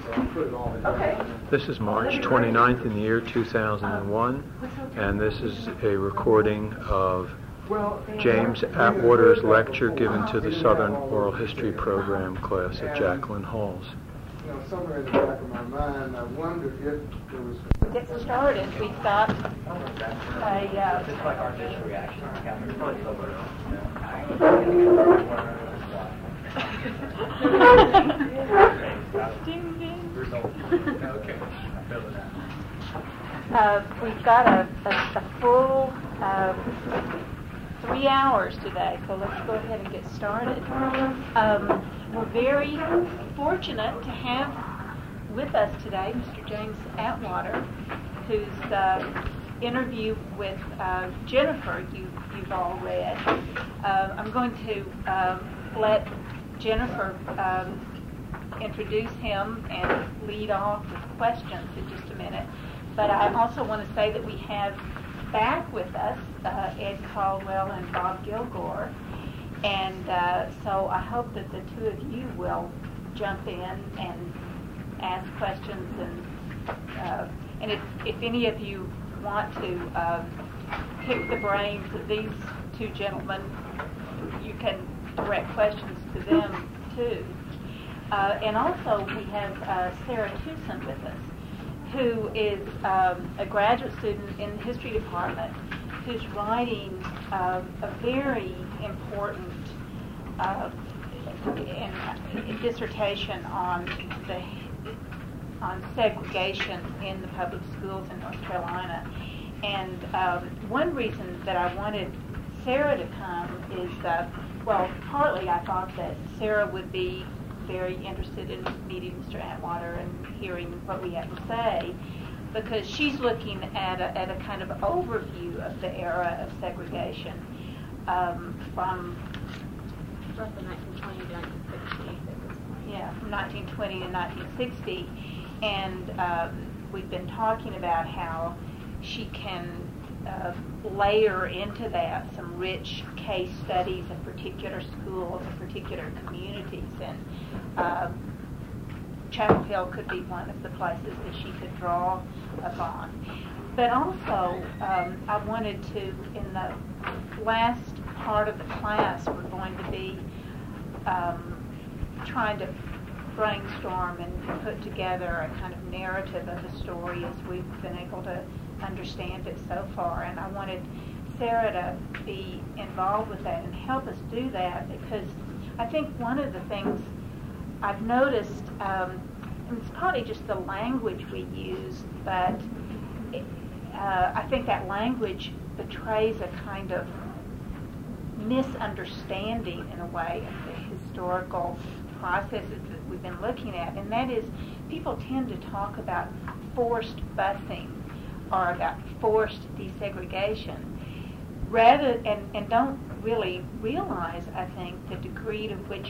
Okay. This is March 29th in the year 2001, and this is a recording of James Atwater's lecture given to the Southern Oral History Program class at Jacqueline Halls. Somewhere in the back of my mind, I wondered if there was... Get started. We've got a... Just like our initial reaction. Ding, ding. Okay. We've got a full 3 hours today, so let's go ahead and get started. We're very fortunate to have with us today Mr. James Atwater, whose interview with Jennifer you've all read. I'm going to let Jennifer introduce him and lead off with questions in just a minute. But I also want to say that we have back with us Ed Caldwell and Bob Gilgore. And so I hope that the two of you will jump in and ask questions. And if any of you want to pick the brains of these two gentlemen, you can direct questions to them too. And also we have Sarah Tucson with us, who is a graduate student in the history department who's writing a very important dissertation on segregation in the public schools in North Carolina. And one reason that I wanted Sarah to come is, partly I thought that Sarah would be very interested in meeting Mr. Atwater and hearing what we have to say, because she's looking at a kind of overview of the era of segregation from roughly 1920 to 1960. Yeah, from 1920 to 1960, and we've been talking about how she can layer into that some rich case studies of particular schools and particular communities, and Chapel Hill could be one of the places that she could draw upon. But also, I wanted to, in the last part of the class, we're going to be trying to brainstorm and put together a kind of narrative of the story as we've been able to understand it so far. And I wanted Sarah to be involved with that and help us do that, because I think one of the things I've noticed, and it's probably just the language we use, but I think that language betrays a kind of misunderstanding in a way of the historical processes that we've been looking at, and that is people tend to talk about forced busing or about forced desegregation rather and don't really realize, I think, the degree to which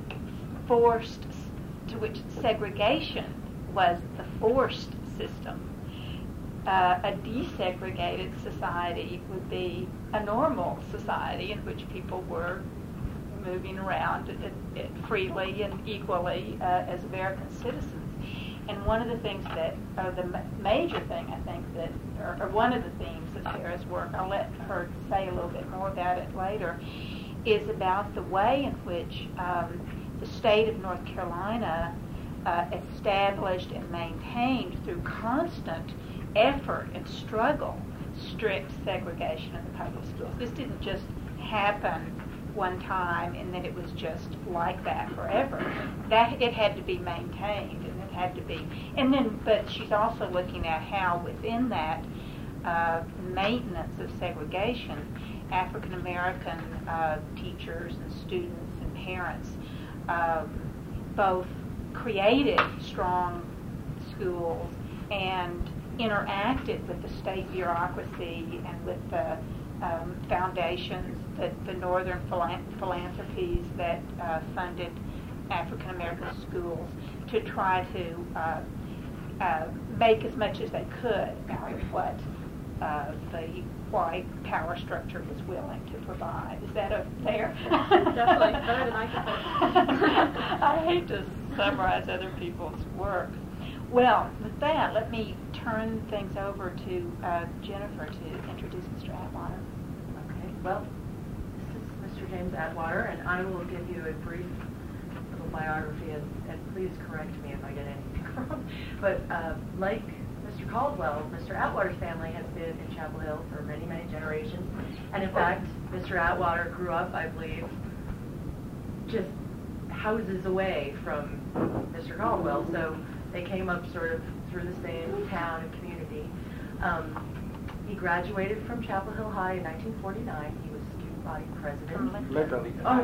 segregation was the forced system. A desegregated society would be a normal society in which people were moving around freely and equally as American citizens. And one of the things that, or the major thing I think that, or one of the themes of Sarah's work, I'll let her say a little bit more about it later, is about the way in which the state of North Carolina established and maintained through constant effort and struggle strict segregation in the public schools. This didn't just happen one time and then it was just like that forever. That it had to be maintained, and it had to be. And then, but she's also looking at how within that maintenance of segregation, African American teachers and students and parents both created strong schools and interacted with the state bureaucracy and with the foundations, the northern philanthropies that funded African American schools to try to make as much as they could out of what the white power structure was willing to provide. Is that fair? Definitely better than I could say. I hate to summarize other people's work, Well, with that, let me turn things over to Jennifer to introduce Mr. Atwater. Okay, well, this is Mr. James Atwater, and I will give you a brief little biography, and please correct me if I get anything wrong. But like Mr. Caldwell, Mr. Atwater's family has been in Chapel Hill for many, many generations. And in fact, Mr. Atwater grew up, I believe, just houses away from Mr. Caldwell. So they came up sort of through the same town and community. He graduated from Chapel Hill High in 1949. He was student body president. Lincoln. Oh.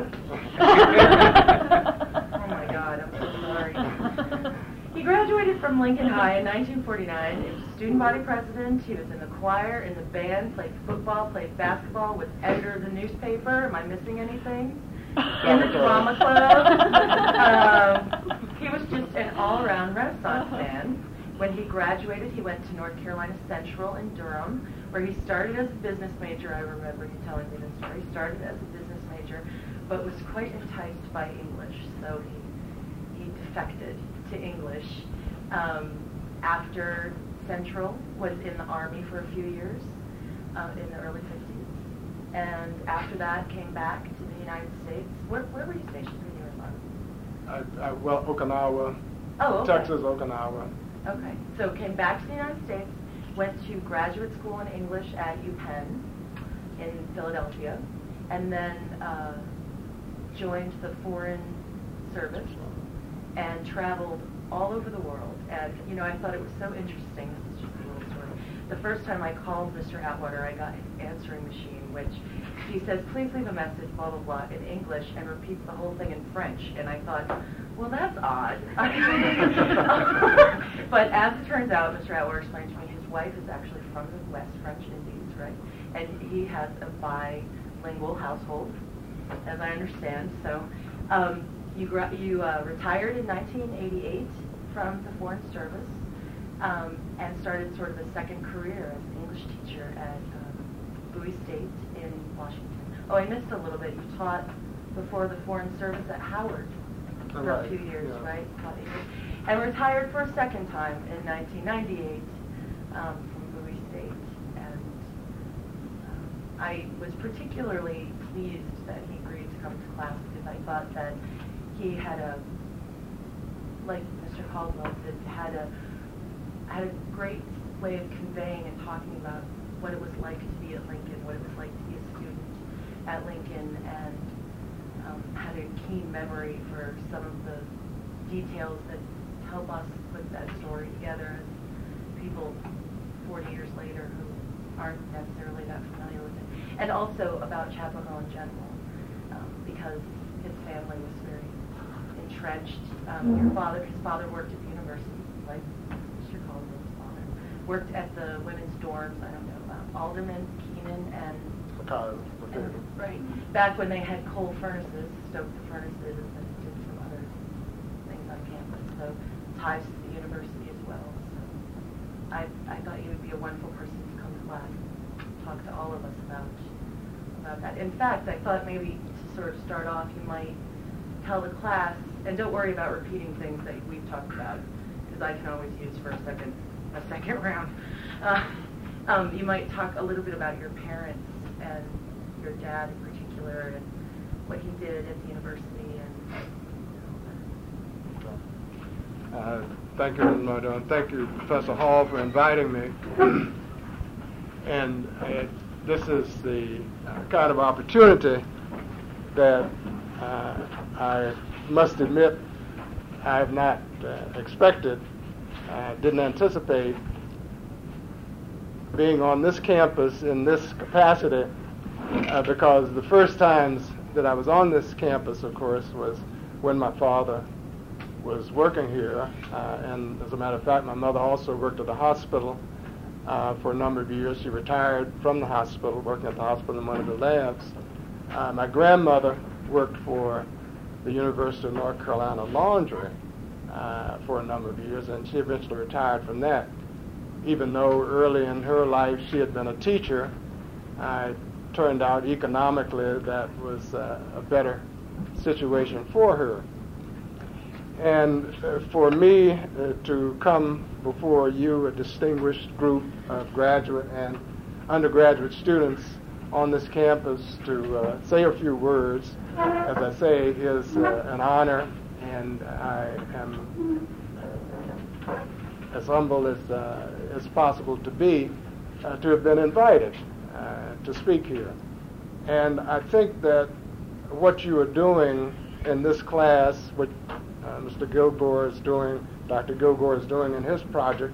Oh my God, I'm so sorry. He graduated from Lincoln High in 1949. He was student body president. He was in the choir, in the band, played football, played basketball, was editor of the newspaper. Am I missing anything? In the drama club. He was just an all-around Renaissance man. When he graduated, he went to North Carolina Central in Durham, where he started as a business major. I remember you telling me this story. He started as a business major, but was quite enticed by English, so he defected to English. After Central, was in the Army for a few years in the early 50s, and after that came back to the United States. Where were you stationed when you were in Army? Well, Okinawa. Oh, okay. Texas, Okinawa. Okay, so came back to the United States, went to graduate school in English at UPenn in Philadelphia, and then joined the Foreign Service and traveled all over the world. And, you know, I thought it was so interesting. This is just a little story. The first time I called Mr. Atwater, I got his answering machine, which he says, please leave a message, blah, blah, blah, in English, and repeats the whole thing in French. And I thought, well, that's odd. But as it turns out, Mr. Atwater explained to me his wife is actually from the West French Indies, right? And he has a bilingual household, as I understand. So you retired in 1988 from the Foreign Service and started sort of a second career as an English teacher at Bowie State in Washington. Oh, I missed a little bit. You taught before the Foreign Service at Howard for a few years, yeah. Right? And retired for a second time in 1998 from Bowie State. And I was particularly pleased that he agreed to come to class because I thought that he had like Mr. Caldwell did, had a great way of conveying and talking about what it was like to be at Lincoln, what it was like to be a student at Lincoln, and had a keen memory for some of the details that help us put that story together as people 40 years later who aren't necessarily that familiar with it. And also about Chapel Hill in general, because his family was very entrenched. His father worked at the university, like Mr. Caldwell's father. Worked at the women's dorms, I don't know, Alderman, Keenan, and right, back when they had coal furnaces, stoked the furnaces, and did some other things on campus. So ties to the university as well. So I thought you would be a wonderful person to come to class and talk to all of us about that. In fact, I thought maybe to sort of start off, you might tell the class, and don't worry about repeating things that we've talked about, because I can always use for a second round. You might talk a little bit about your parents and your dad in particular, and what he did at the university, and thank you, Madam. Thank you, Professor Hall, for inviting me. And this is the kind of opportunity that I must admit I have not expected, didn't anticipate being on this campus in this capacity, because the first times that I was on this campus, of course, was when my father was working here, and as a matter of fact, my mother also worked at the hospital for a number of years. She retired from the hospital, working at the hospital in one of the labs. My grandmother worked for the University of North Carolina Laundry for a number of years, and she eventually retired from that. Even though early in her life she had been a teacher, it turned out economically that was a better situation for her. And for me to come before you, a distinguished group of graduate and undergraduate students on this campus, to say a few words, as I say, is an honor, and I am as humble as possible to be, to have been invited to speak here. And I think that what you are doing in this class, what Mr. Gilgore is doing, Dr. Gilgore is doing in his project,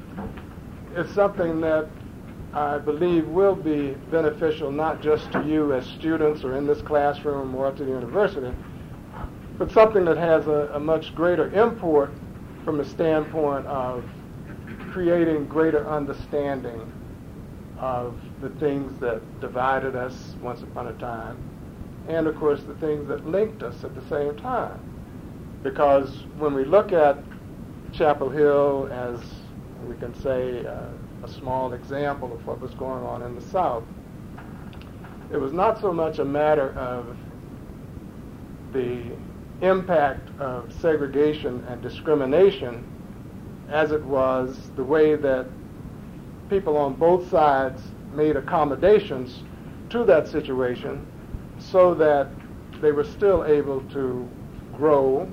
is something that I believe will be beneficial not just to you as students or in this classroom or to the university, but something that has a much greater import from the standpoint of creating greater understanding of the things that divided us once upon a time, and of course the things that linked us at the same time. Because when we look at Chapel Hill as, we can say, a small example of what was going on in the South, it was not so much a matter of the impact of segregation and discrimination as it was the way that people on both sides made accommodations to that situation so that they were still able to grow.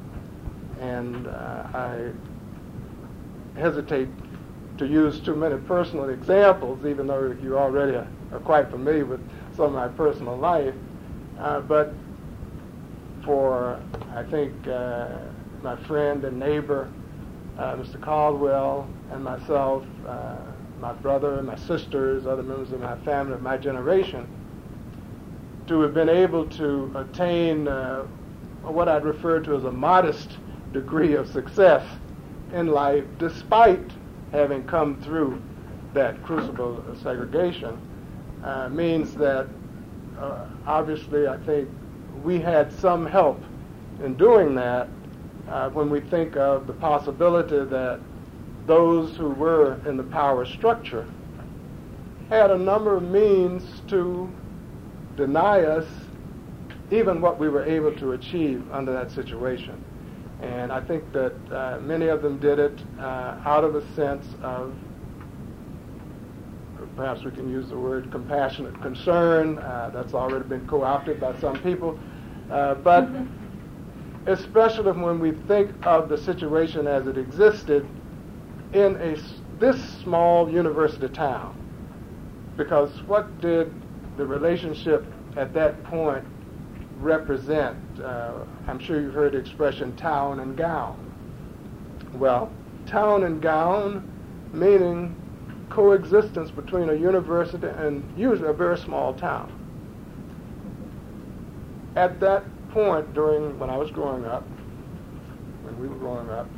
And I hesitate to use too many personal examples, even though you already are quite familiar with some of my personal life. But for, I think, my friend and neighbor, Mr. Caldwell, and myself, my brother and my sisters, other members of my family of my generation, to have been able to attain what I'd refer to as a modest degree of success in life, despite having come through that crucible of segregation, means that obviously I think we had some help in doing that when we think of the possibility that those who were in the power structure had a number of means to deny us even what we were able to achieve under that situation. And I think that many of them did it out of a sense of, perhaps we can use the word compassionate concern. That's already been co-opted by some people. But especially when we think of the situation as it existed in this small university town. Because what did the relationship at that point represent? I'm sure you've heard the expression town and gown. Well, town and gown meaning coexistence between a university and usually a very small town. At that point, when I was growing up, when we were growing up,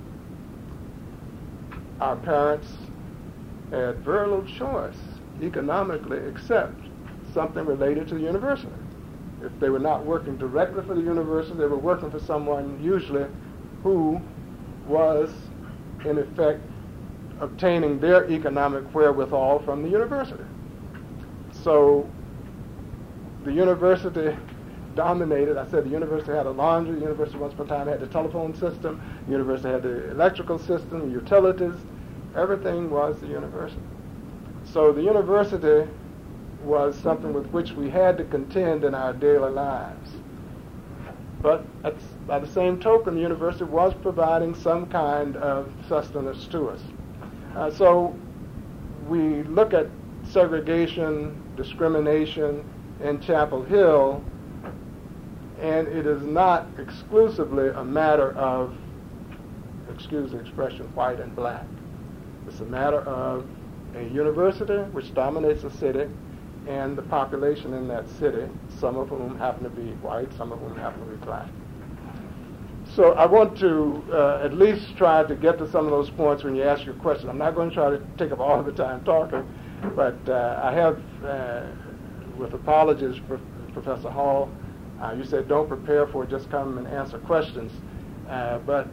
our parents had very little choice economically except something related to the university. If they were not working directly for the university, they were working for someone usually who was, in effect, obtaining their economic wherewithal from the university. So the university dominated. I said the university had a laundry. The university once upon a time had the telephone system. The university had the electrical system, utilities. Everything was the university. So the university was something with which we had to contend in our daily lives. But by the same token, the university was providing some kind of sustenance to us. So we look at segregation, discrimination in Chapel Hill, and it is not exclusively a matter of, excuse the expression, white and black. It's a matter of a university which dominates a city and the population in that city, some of whom happen to be white, some of whom happen to be black. So I want to at least try to get to some of those points when you ask your question. I'm not going to try to take up all of the time talking, but I have, with apologies for Professor Hall, you said don't prepare for it, just come and answer questions. But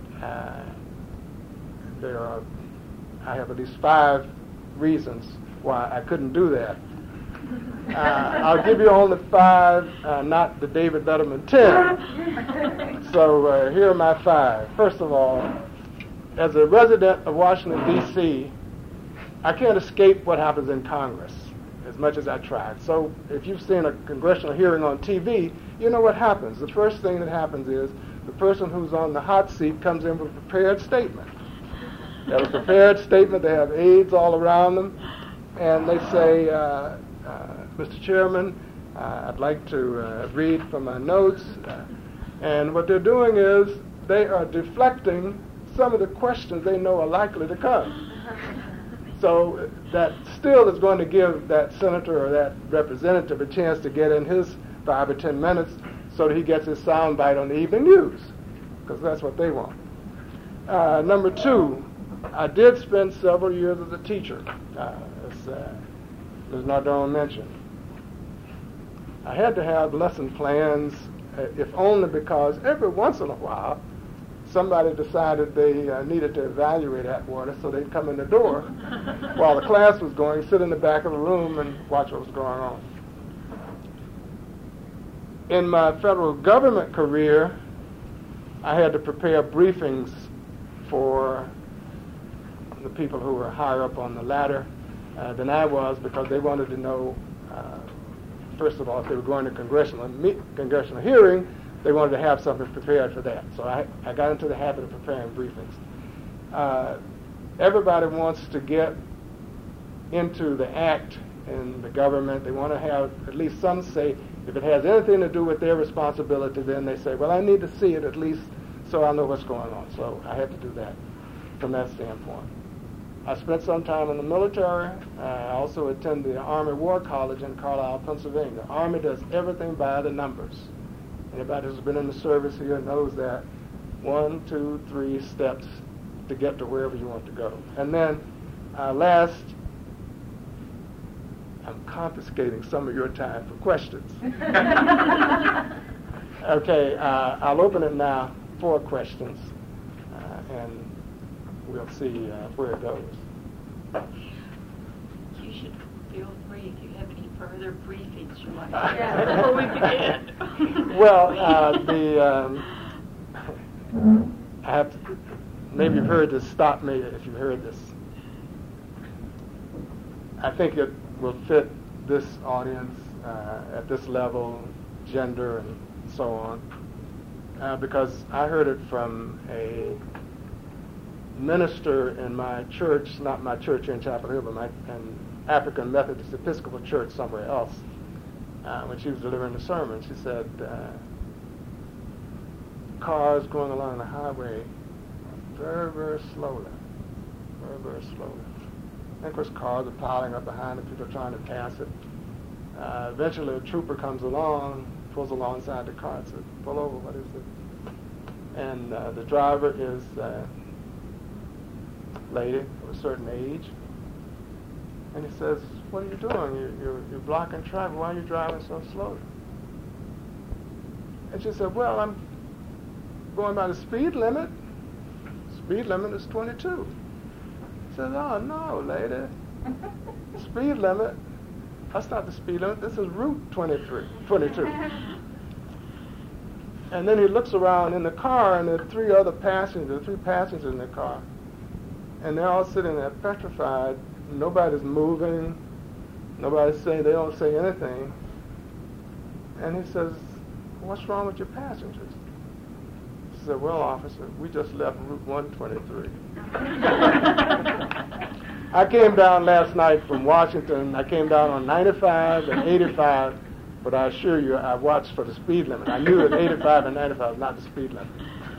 I have at least 5 reasons why I couldn't do that. I'll give you only 5, not the David Letterman 10. So here are my 5. First of all, as a resident of Washington, D.C., I can't escape what happens in Congress as much as I tried. So if you've seen a congressional hearing on TV, you know what happens. The first thing that happens is the person who's on the hot seat comes in with a prepared statement. They have a prepared statement. They have aides all around them. And they say, Mr. Chairman, I'd like to read from my notes. And what they're doing is they are deflecting some of the questions they know are likely to come. So that still is going to give that senator or that representative a chance to get in his 5 or 10 minutes so that he gets his soundbite on the evening news, because that's what they want. Number 2, I did spend several years as a teacher, as Ms. Nardone mentioned. I had to have lesson plans, if only because every once in a while somebody decided they needed to evaluate Atwater, so they'd come in the door while the class was going, sit in the back of the room and watch what was going on. In my federal government career, I had to prepare briefings for the people who were higher up on the ladder than I was, because they wanted to know, first of all, if they were going to congressional hearing, they wanted to have something prepared for that. So I got into the habit of preparing briefings. Everybody wants to get into the act in the government. They want to have at least some say. If it has anything to do with their responsibility, then they say, well, I need to see it at least so I know what's going on. So I had to do that from that standpoint. I spent some time in the military. I also attended the Army War College in Carlisle, Pennsylvania. The Army does everything by the numbers. Anybody who's been in the service here knows that 1, 2, 3 steps to get to wherever you want to go. And then last, I'm confiscating some of your time for questions. Okay, I'll open it now for questions, and we'll see where it goes. You should feel free if you have any further briefings you want to share before we begin. Well, I have to, maybe you've heard this, stop me if you've heard this. I think it will fit this audience at this level, gender and so on, because I heard it from a minister in my church, not my church here in Chapel Hill, but an African Methodist Episcopal church somewhere else, when she was delivering the sermon. She said, cars going along the highway very, very slowly, very, very slowly. And of course, cars are piling up behind it, people are trying to pass it. Eventually, a trooper comes along, pulls alongside the car and says, pull over, what is it? And the driver is lady of a certain age, and he says, what are you doing? You're blocking traffic. Why are you driving so slowly? And she said, well, I'm going by the speed limit. Speed limit is 22. He says, oh, no, lady. Speed limit, that's not the speed limit. This is Route 22. And then he looks around in the car, and there are three passengers in the car. And they're all sitting there petrified. Nobody's moving. Nobody's saying, they don't say anything. And he says, what's wrong with your passengers? She said, well, officer, we just left Route 123. I came down last night from Washington. I came down on 95 and 85, but I assure you, I watched for the speed limit. I knew that 85 and 95 was not the speed limit.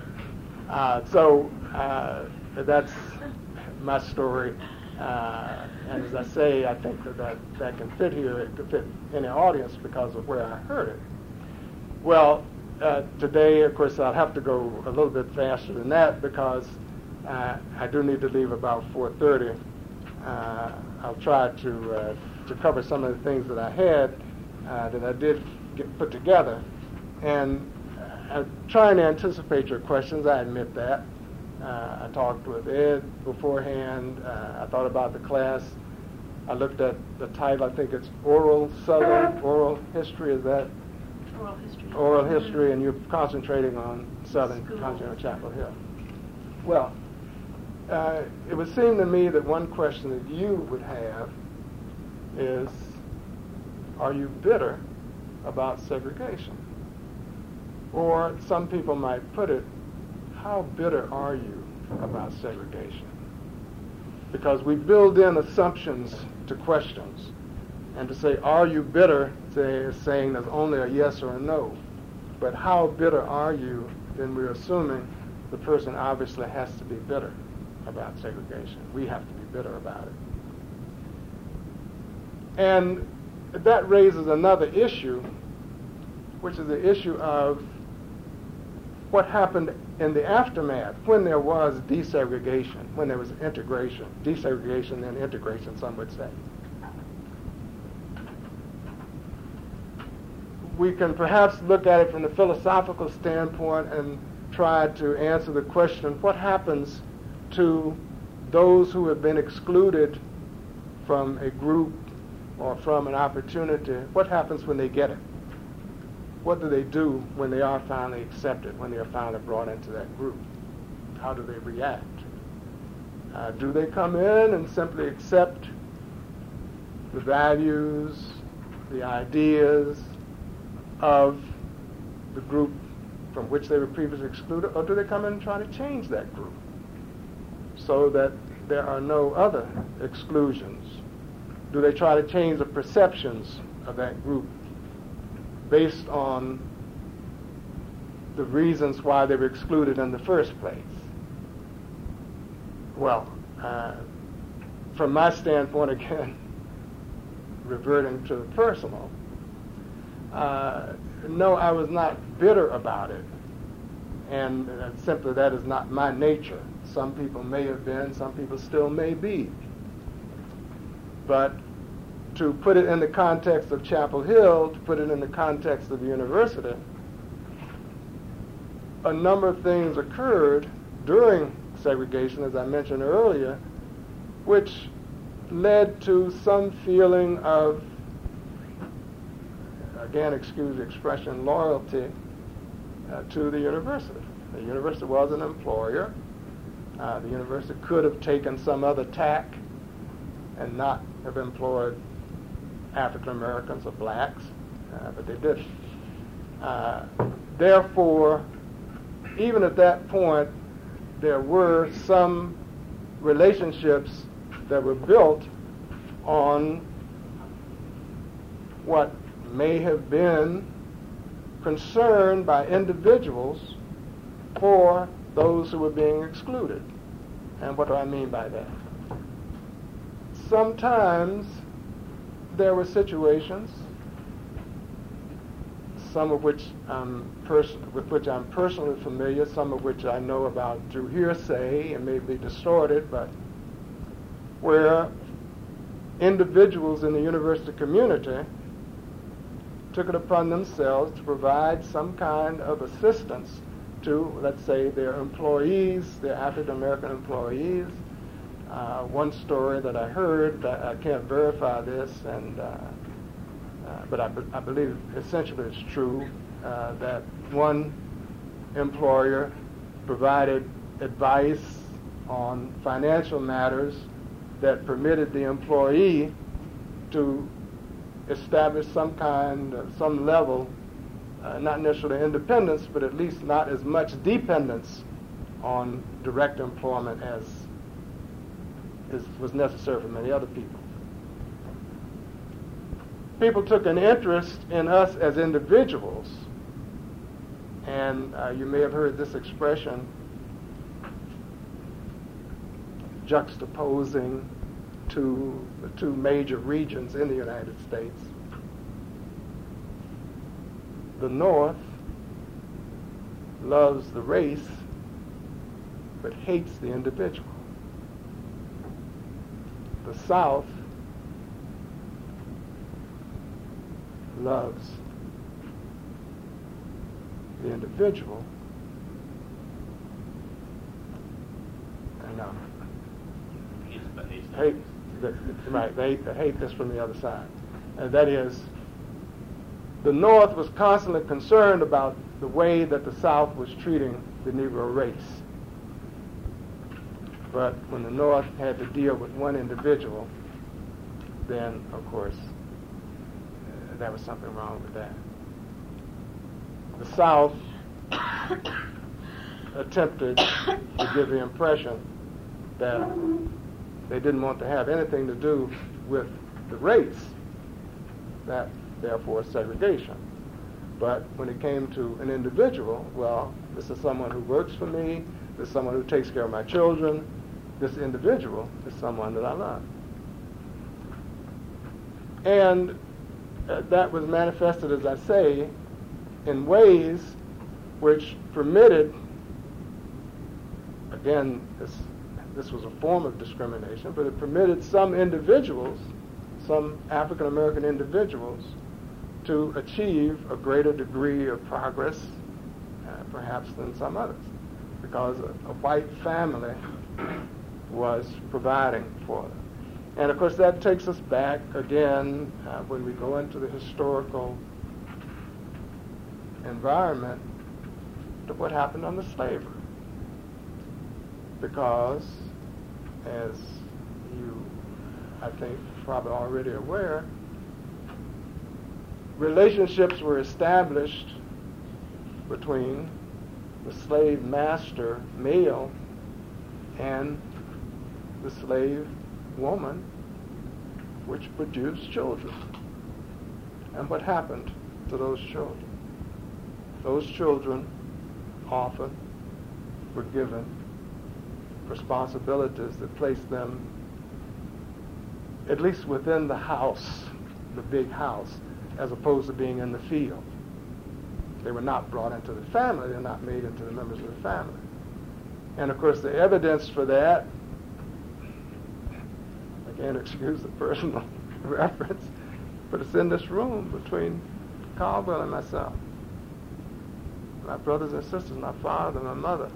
So that's my story. And as I say, I think that can fit here. It could fit any audience because of where I heard it. Well, today, of course, I'll have to go a little bit faster than that because I do need to leave about 4:30. I'll try to cover some of the things that I had that I did put together. And I'm trying to anticipate your questions, I admit that. I talked with Ed beforehand. I thought about the class. I looked at the title, I think it's Oral Southern, Oral History, is that? Oral history. Oral history, and you're concentrating on Southern, concentrating on Chapel Hill. Well, it would seem to me that one question that you would have is, are you bitter about segregation? Or some people might put it, how bitter are you about segregation? Because we build in assumptions to questions. And to say, are you bitter, is saying there's only a yes or a no. But how bitter are you, then we're assuming the person obviously has to be bitter about segregation. We have to be bitter about it. And that raises another issue, which is the issue of what happened in the aftermath when there was desegregation, when there was integration, desegregation and integration, some would say. We can perhaps look at it from the philosophical standpoint and try to answer the question, what happens to those who have been excluded from a group or from an opportunity? What happens when they get it? What do they do when they are finally accepted, when they are finally brought into that group? How do they react? Do they come in and simply accept the values, the ideas of the group from which they were previously excluded, or do they come in and try to change that group so that there are no other exclusions? Do they try to change the perceptions of that group based on the reasons why they were excluded in the first place? Well, from my standpoint, again, reverting to the personal, no, I was not bitter about it. And simply that is not my nature. Some people may have been, some people still may be. But to put it in the context of Chapel Hill, to put it in the context of the university, a number of things occurred during segregation, as I mentioned earlier, which led to some feeling of, again, excuse the expression, loyalty to the university. The university was an employer. The university could have taken some other tack and not have employed African Americans or blacks, but they didn't. Therefore, even at that point, there were some relationships that were built on what may have been concern by individuals for those who were being excluded. And what do I mean by that? Sometimes there were situations, some of which with which I'm personally familiar, some of which I know about through hearsay and may be distorted, but where individuals in the university community took it upon themselves to provide some kind of assistance to, let's say, their employees, their African American employees. One story that I heard, I can't verify this, but I believe essentially it's true, that one employer provided advice on financial matters that permitted the employee to establish some level, not necessarily independence, but at least not as much dependence on direct employment as was necessary for many other people. People took an interest in us as individuals, and you may have heard this expression, juxtaposing the two major regions in the United States. The North loves the race, but hates the individual. The South loves the individual, and Right, they hate this from the other side. And that is, the North was constantly concerned about the way that the South was treating the Negro race. But when the North had to deal with one individual, then, of course, there was something wrong with that. The South attempted to give the impression that they didn't want to have anything to do with the race, that therefore segregation. But when it came to an individual, well, this is someone who works for me, this is someone who takes care of my children, this individual is someone that I love. And that was manifested, as I say, in ways which permitted, again, this was a form of discrimination, but it permitted some individuals, some African American individuals, to achieve a greater degree of progress, perhaps than some others, because a white family was providing for them. And of course that takes us back again when we go into the historical environment to what happened under slavery. Because, as you, I think, probably already aware, relationships were established between the slave master, male, and the slave woman, which produced children. And what happened to those children? Those children often were given responsibilities that placed them at least within the house, the big house, as opposed to being in the field. They were not brought into the family, they're not made into the members of the family. And of course the evidence for that, I can't excuse the personal reference, but it's in this room between Caldwell and myself. My brothers and sisters, my father and my mother.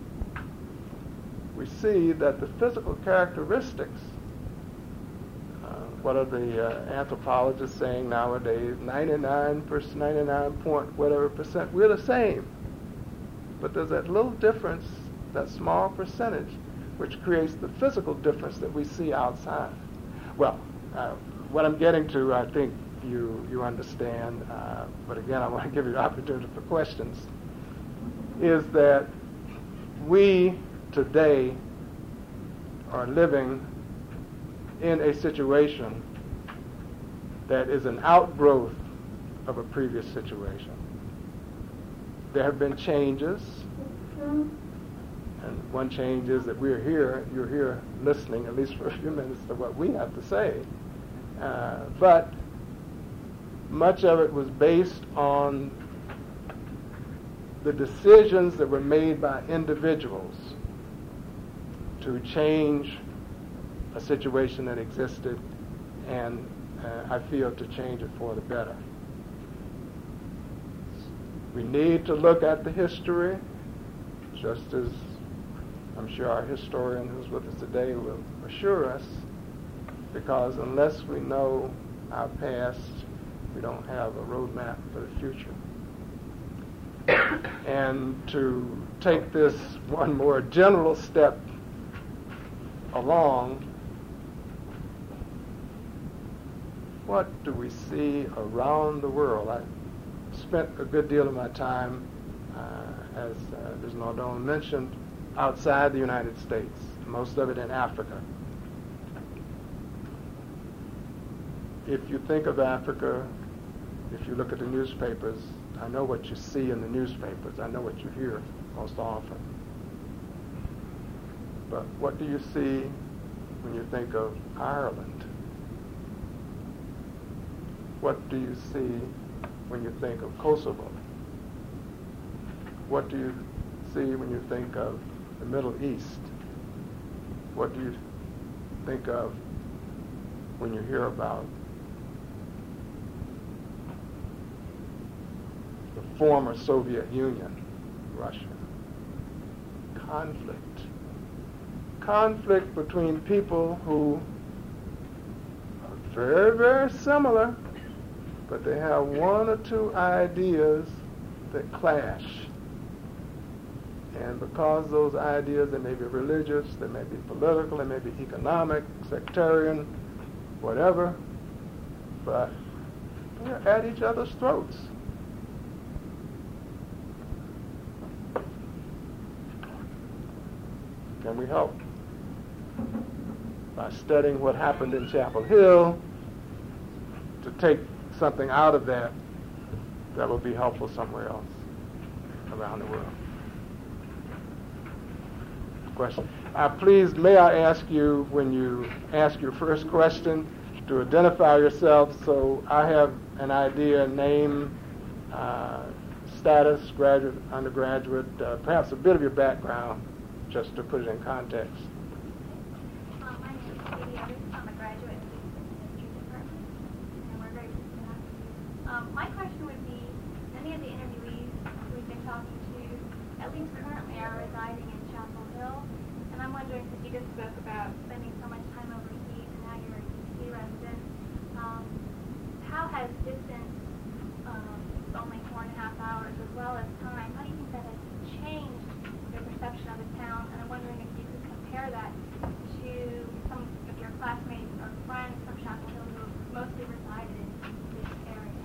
We see that the physical characteristics, what are the anthropologists saying nowadays, 99 point whatever percent, we're the same. But there's that little difference, that small percentage, which creates the physical difference that we see outside. Well, what I'm getting to, I think you understand, but again, I want to give you the opportunity for questions, is that we today are living in a situation that is an outgrowth of a previous situation. There have been changes, and one change is that we're here, you're here listening, at least for a few minutes, to what we have to say. But much of it was based on the decisions that were made by individuals to change a situation that existed, and I feel to change it for the better. We need to look at the history, just as I'm sure our historian who's with us today will assure us, because unless we know our past, we don't have a roadmap for the future. And to take this one more general step along, what do we see around the world? I spent a good deal of my time, as Ms. Nardone mentioned, outside the United States, most of it in Africa. If you think of Africa, if you look at the newspapers, I know what you see in the newspapers. I know what you hear most often. But what do you see when you think of Ireland? What do you see when you think of Kosovo? What do you see when you think of the Middle East? What do you think of when you hear about the former Soviet Union, Russia? Conflict. Conflict between people who very, very similar, but they have one or two ideas that clash. And because those ideas, they may be religious, they may be political, they may be economic, sectarian, whatever, but they're at each other's throats. Can we help? By studying what happened in Chapel Hill, to take something out of that that will be helpful somewhere else around the world. Question. Please, may I ask you, when you ask your first question, to identify yourself so I have an idea, name, status, graduate, undergraduate, perhaps a bit of your background, just to put it in context. My name is Katie Evans. I'm a graduate in the history department, and we're very pleased to have you. My question would be, many of the interviewees we've been talking to, at least currently, are residing in Chapel Hill, and I'm wondering, because you just spoke about spending so much time overseas, and now you're a D.C. resident, how has distance, it's only 4.5 hours, as well as time, how do you think that has changed your perception of the town? And I'm wondering if you could compare that to some of your classmates or friends from Chapel Hill who mostly resided in this area.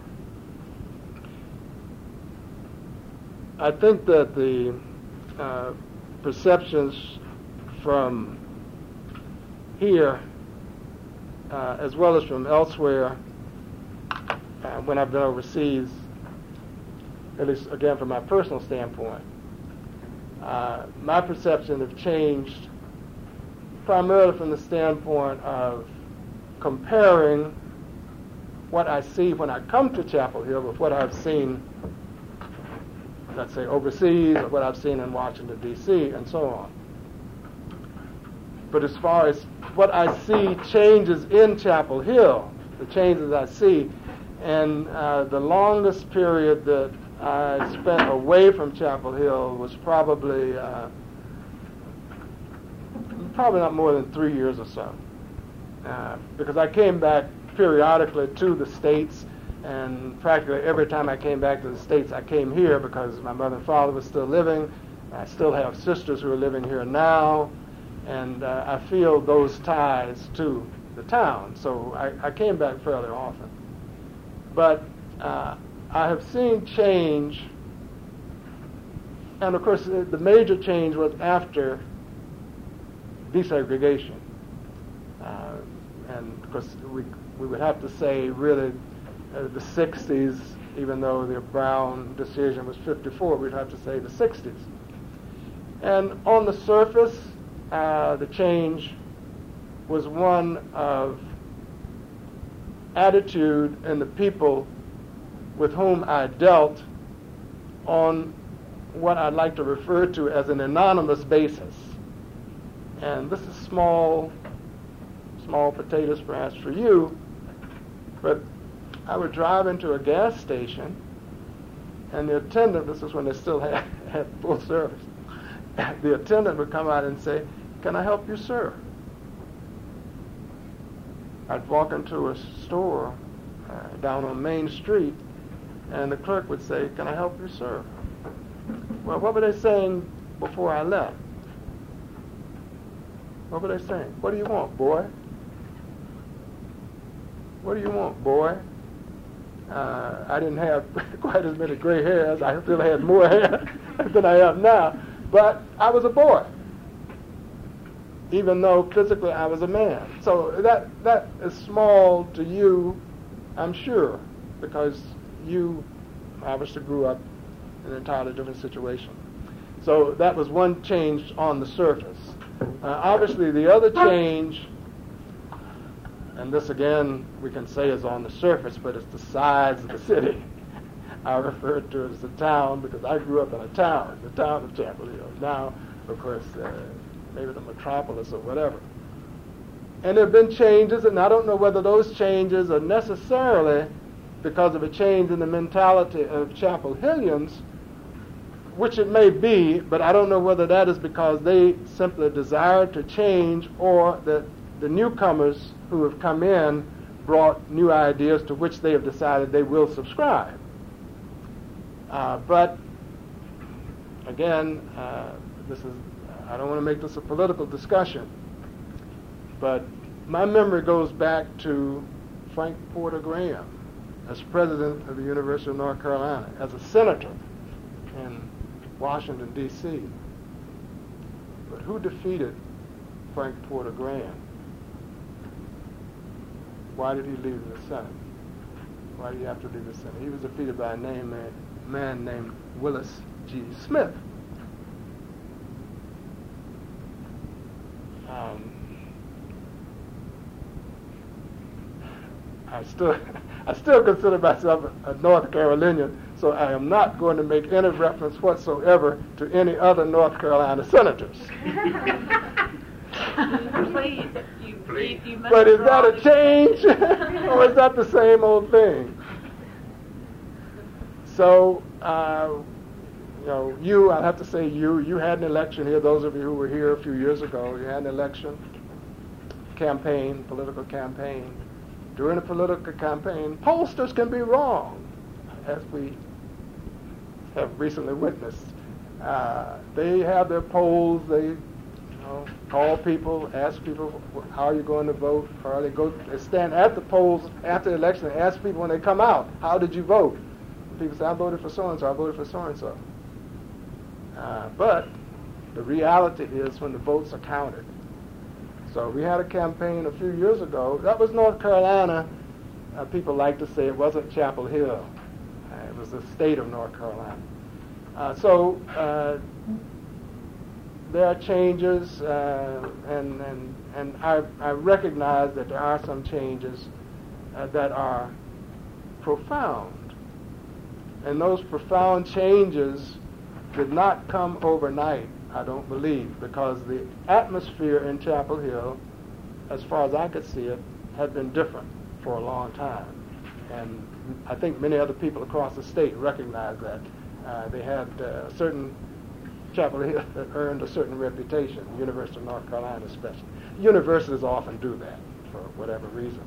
I think that the perceptions from here, as well as from elsewhere, when I've been overseas, at least again from my personal standpoint, my perception have changed primarily from the standpoint of comparing what I see when I come to Chapel Hill with what I've seen, let's say, overseas, or what I've seen in Washington, D.C., and so on. But as far as what I see changes in Chapel Hill, the changes I see, and the longest period that I spent away from Chapel Hill was probably not more than 3 years or so, because I came back periodically to the States, and practically every time I came back to the States, I came here because my mother and father were still living. I still have sisters who are living here now, and I feel those ties to the town, so I came back fairly often. But I have seen change, and of course the major change was after desegregation. And of course we would have to say really the 60s, even though the Brown decision was 54, we'd have to say the 60s. And on the surface, the change was one of attitude in the people with whom I dealt on what I'd like to refer to as an anonymous basis. And this is small potatoes perhaps for you, but I would drive into a gas station, and the attendant, this is when they still had full service, the attendant would come out and say, "Can I help you, sir?" I'd walk into a store down on Main Street, and the clerk would say, "Can I help you, sir?" Well, what were they saying before I left? What were they saying? "What do you want, boy? What do you want, boy?" I didn't have quite as many gray hairs. I still had more hair than I have now. But I was a boy, even though physically I was a man. So that is small to you, I'm sure, because you obviously grew up in an entirely different situation. So that was one change on the surface. Obviously, the other change, and this again we can say is on the surface, but it's the size of the city. I refer to it as the town because I grew up in a town, the town of Chapel Hill. Now, of course, maybe the metropolis or whatever. And there have been changes, and I don't know whether those changes are necessarily because of a change in the mentality of Chapel Hillians, which it may be, but I don't know whether that is because they simply desire to change, or that the newcomers who have come in brought new ideas to which they have decided they will subscribe. But again, I don't want to make this a political discussion, but my memory goes back to Frank Porter Graham as president of the University of North Carolina, as a senator in Washington, D.C. But who defeated Frank Porter Graham? Why did he leave the Senate? Why did he have to leave the Senate? He was defeated by a man named Willis G. Smith. I still consider myself a North Carolinian, so I am not going to make any reference whatsoever to any other North Carolina senators. Please, you must. But is that a change, or is that the same old thing? So, I have to say you had an election here. Those of you who were here a few years ago, you had an election, political campaign. During a political campaign, pollsters can be wrong, as we have recently witnessed. They have their polls. They call people, ask people, how are you going to vote? Or they stand at the polls after the election and ask people when they come out, how did you vote? And people say, I voted for so-and-so, I voted for so-and-so. But the reality is when the votes are counted. So we had a campaign a few years ago. That was North Carolina. People like to say it wasn't Chapel Hill. It was the state of North Carolina. So there are changes, and I recognize that there are some changes that are profound. And those profound changes did not come overnight, I don't believe, because the atmosphere in Chapel Hill, as far as I could see it, had been different for a long time. And I think many other people across the state recognize that. They had a certain Chapel Hill that earned a certain reputation, the University of North Carolina especially. Universities often do that for whatever reason.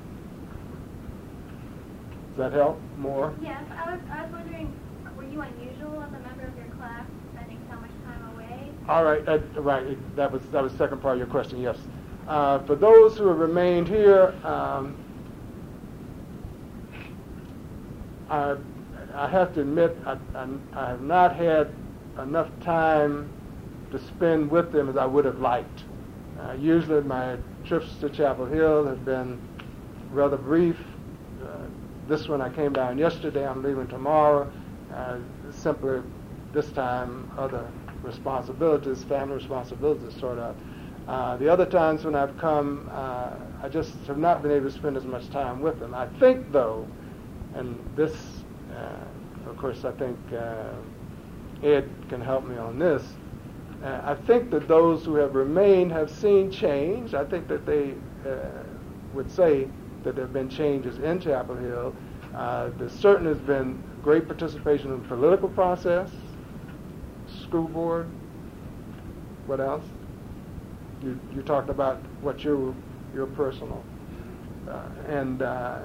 Does that help more? Yes, I was wondering, were you unusual as a member of your class spending so much time away? All right, that was the second part of your question, yes. For those who have remained here, I have to admit I have not had enough time to spend with them as I would have liked. Usually my trips to Chapel Hill have been rather brief. This one I came down yesterday, I'm leaving tomorrow. Simply this time other responsibilities, family responsibilities sort of. The other times when I've come, I just have not been able to spend as much time with them. I think though, and this, of course I think Ed can help me on this, I think that those who have remained have seen change. I think that they would say that there have been changes in Chapel Hill. There certainly has been great participation in the political process, school board. What else? You talked about what your personal, and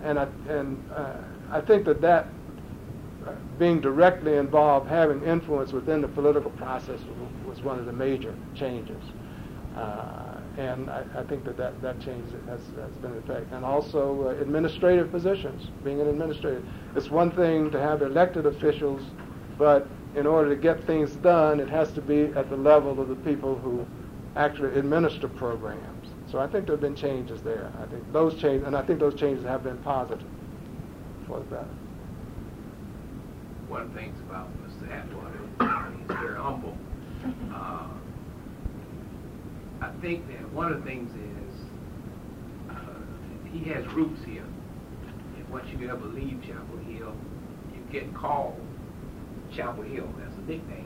I think that being directly involved, having influence within the political process was one of the major changes. And I think that change has been an effect. And also administrative positions, being an administrator. It's one thing to have elected officials, but in order to get things done, it has to be at the level of the people who actually administer programs. So I think there have been changes there. I think those changes have been positive for the better. One thing about Mr. Atwater, he's very humble. I think that one of the things is he has roots here. And once you ever leave Chapel Hill, you get called Chapel Hill. That's a nickname.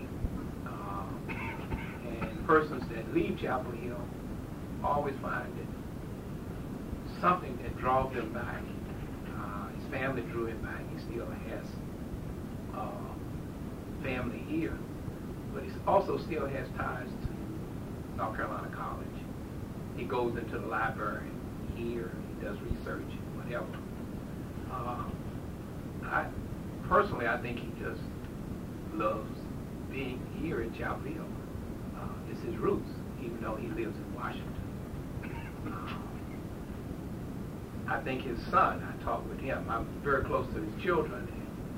And persons that leave Chapel Hill always find it something that draws them back. His family drew him back. He still has family here, but he also still has ties to North Carolina College. He goes into the library here, he does research, what whatever. I think he just loves being here in Chapel Hill. It's his roots, even though he lives in Washington. I think his son, I talked with him, I'm very close to his children.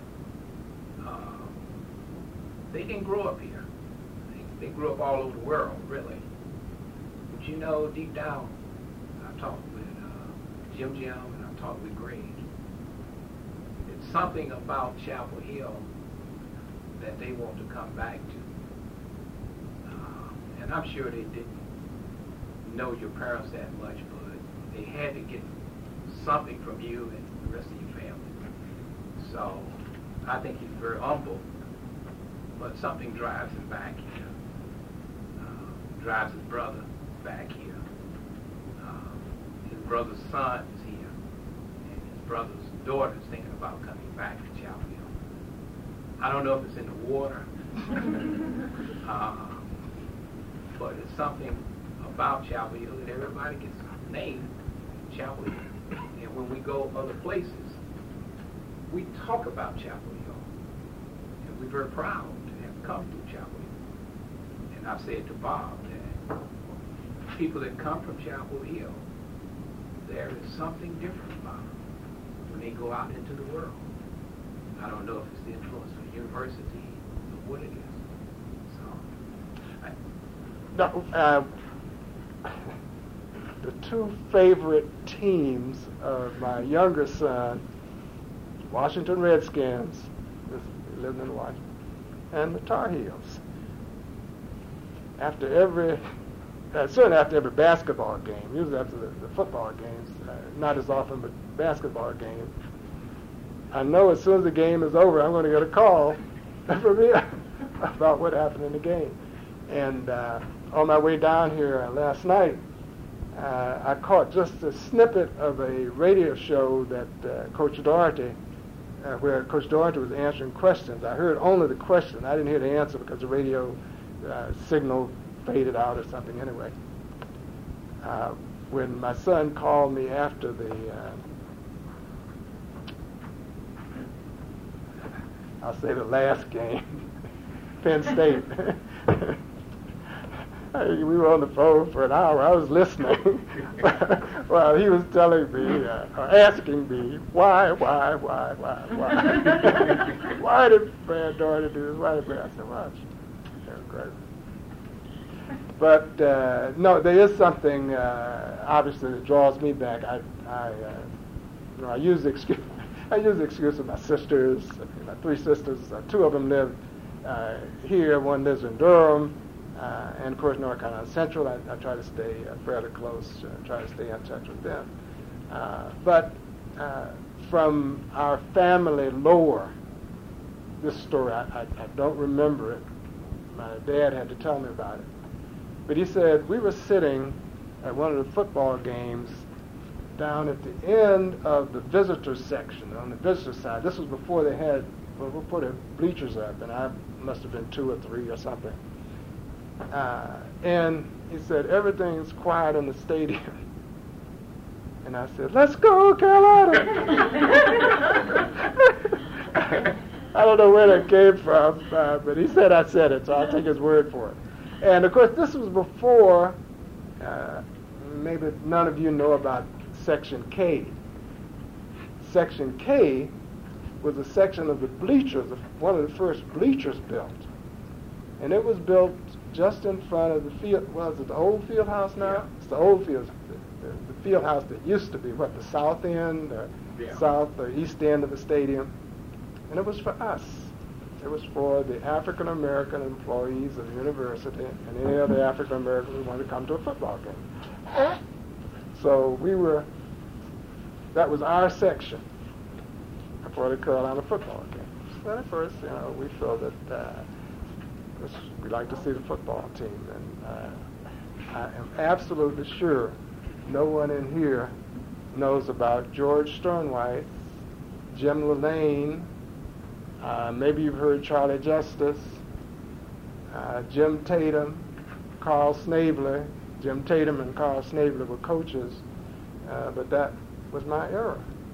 They didn't grow up here. They grew up all over the world, really. But you know, deep down, I talked with Jim and I talked with Greg. It's something about Chapel Hill that they want to come back to. And I'm sure they didn't know your parents that much, but they had to get something from you and the rest of your family. So I think he's very humble, but something drives him back here, drives his brother back here. His brother's son is here, and his brother's daughter is thinking about coming back to Chapel Hill. I don't know if it's in the water, but it's something about Chapel Hill that everybody gets named Chapel Hill. And when we go other places, we talk about Chapel Hill. And we're very proud to have come to Chapel Hill. And I've said to Bob that people that come from Chapel Hill, there is something different about them when they go out into the world. I don't know if it's the influence of the university or what it is. The two favorite teams of my younger son, Washington Redskins, he lived in Washington, and the Tar Heels. Certainly after every basketball game, usually after the football games, not as often, but basketball games, I know as soon as the game is over, I'm going to get a call from him about what happened in the game. And on my way down here last night, I caught just a snippet of a radio show that Coach Doherty, where Coach Doherty was answering questions. I heard only the question. I didn't hear the answer because the radio signal faded out or something anyway. When my son called me after the, I'll say the last game, Penn State. We were on the phone for an hour. I was listening while he was telling me, or asking me, why? Why did Brad Doherty do this? Why did Brad? I said, well, that's great. But no, there is something obviously that draws me back. I use the excuse. I use the excuse of my sisters. My three sisters. Two of them live here. One lives in Durham. And of course, North Carolina Central, I try to stay fairly close, try to stay in touch with them. But from our family lore, this story, I don't remember it. My dad had to tell me about it. But he said, we were sitting at one of the football games down at the end of the visitor section, on the visitor side. This was before they had, well, we put the bleachers up, and I must have been 2 or 3 or something. And he said, everything's quiet in the stadium. And I said, let's go, Carolina. I don't know where that came from, but he said I said it, so I'll take his word for it. And of course, this was before, maybe none of you know about Section K. Section K was a section of the bleachers, one of the first bleachers built. And it was built just in front of the field. Well, is it the old field house now? Yeah. It's the old field, the field house that used to be, the south end, south or east end of the stadium. And it was for us. It was for the African American employees of the university and any other African Americans who wanted to come to a football game. So that was our section for the Carolina football game. So at first, we felt that we like to see the football team, and I am absolutely sure no one in here knows about George Sternwhite, Jim Lillane. Maybe you've heard Charlie Justice, Jim Tatum, Carl Snavely. Jim Tatum and Carl Snavely were coaches, but that was my era.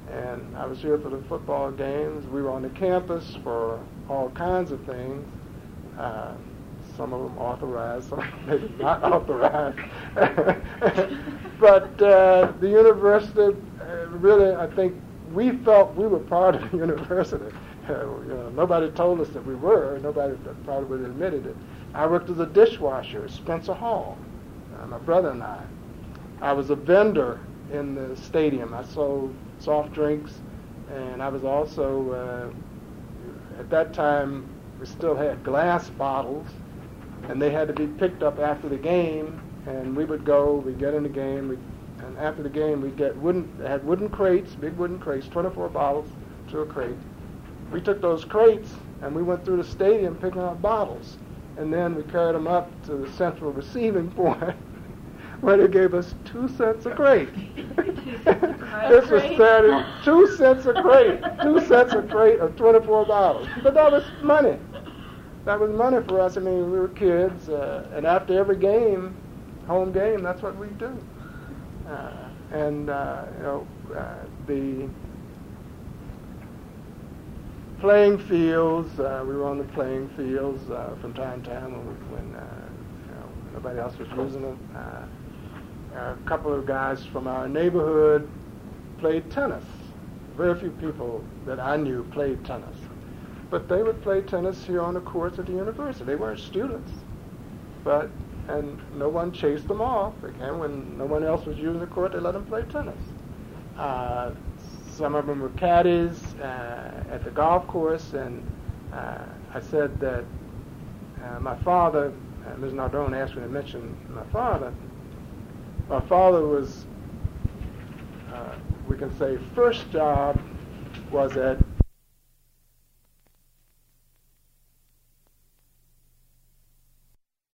And I was here for the football games. We were on the campus for all kinds of things. Some of them authorized, some of them maybe not authorized. But the university, really, I think we felt we were part of the university. Nobody told us that we were. Nobody probably would have admitted it. I worked as a dishwasher at Spencer Hall, my brother and I. I was a vendor in the stadium. I sold soft drinks, and I was also, at that time, we still had glass bottles, and they had to be picked up after the game, and we would go, we'd get in the game, and after the game we'd get wooden crates, big wooden crates, 24 bottles to a crate. We took those crates and we went through the stadium picking up bottles, and then we carried them up to the central receiving point where they gave us 2 cents a crate. This was Saturday, 2 cents a crate, 2 cents a crate of 24 bottles. But that was money. That was money for us. I mean, we were kids, and after every game, home game, that's what we do. The playing fields, we were on the playing fields from time to time when nobody else was using them. A couple of guys from our neighborhood played tennis. Very few people that I knew played tennis. But they would play tennis here on the courts at the university. They weren't students, and no one chased them off. Again, when no one else was using the court, they let them play tennis. Some of them were caddies at the golf course, and I said that my father, Ms. Nardone asked me to mention my father. My father was, we can say, first job was at